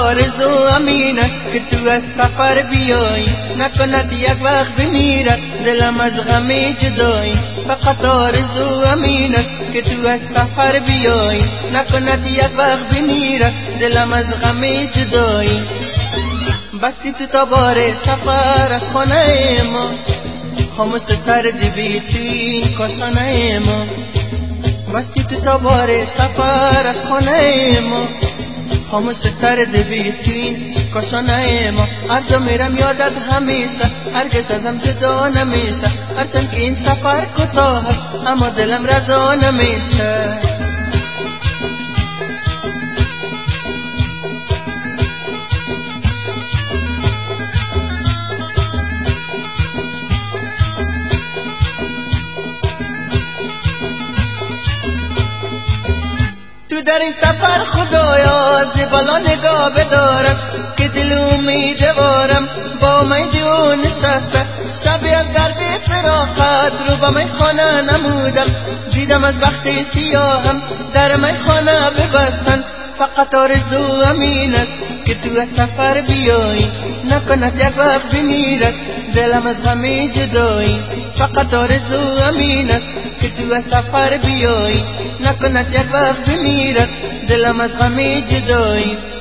آرزو امین است که تو از سفر بیایی، نکند یک وقت بمیرد دلم از غم جدایی. فقط آرزو امین است که تو از سفر بیایی، نکند یک وقت بمیرد دلم از غم جدایی. بستی تو تا بار سفر از خانه ما، خاموش سرد بی توی کاشانه ما. بستی تو تا بار سفر از خانه ما، خاموش سرد بی توی کاشانه ما. هر جا میرم یادت همیشه، هرگز ازم جدا نمیشه. هرچند که این سفر کوتاه است اما دلم رضا نمیشه. تو در این سفر خدایا از بالا نگاه بدارش، که دل امیدوارم با امید او نشسته. شبی از درد فراقت رو با من خانه نمودم، دیدم از بخت سیاهم در من خانه ببستن. فقط آرزو امین است که تو از سفر بیایی، نکند یک وقت بمیرد دلم از غم جدایی. فقط آرزو امین است که تو از سفر بیایی، نکند یک وقت بمیرد دلم از غم جدایی.